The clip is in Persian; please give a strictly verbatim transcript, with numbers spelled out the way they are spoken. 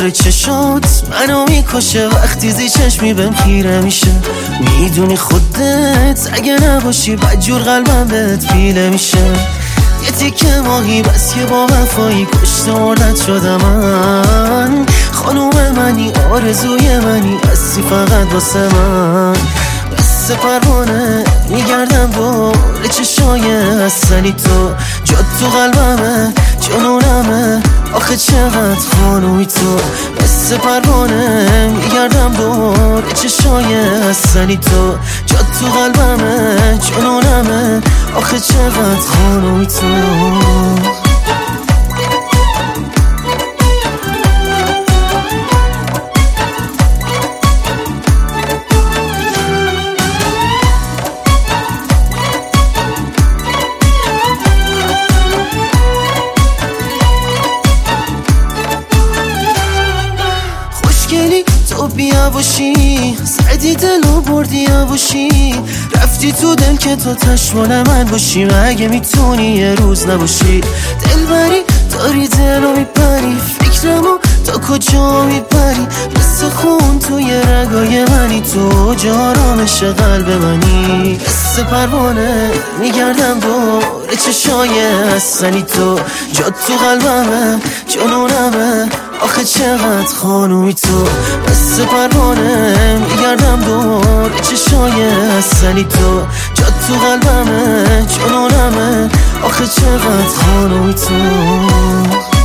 دور چشات منو میکشه وقتی زی چشمی بهم خیره میشه. میدونی خودت اگه نباشی بدجور قلبم بهت پیله میشه. یه تیکه ماهی بس که با وفایی کشت مردت شدم من. خانوم منی آرزوی منی هستی فقط واسه من. مثل پروانه میگردم دور چشای حسنی تو. جات تو قلبمه جنونمه آخه چقدر خانومی تو. مثل پروانه میگردم دور چشای حسنی تو. جات تو قلبمه جنونمه آخه چقدر خانومی تو. تو بیا باشی زدی دلو بردی باشی. رفتی تو دل که تو تشمال من باشی. مگه میتونی یه روز نباشی دلبری داری دلو میپری. فکرمو تا کجا میپری مثل خون توی رگای منی. تو جارامش قلب منی. مثل پروانه میگردم دور چشای حسنی تو. جات تو قلبمه جنونمه آخه چقدر خانومی تو. مثل پروانه میگردم دور چشای حسنی تو. جات تو قلبمه جنونمه آخه چقدر خانومی تو.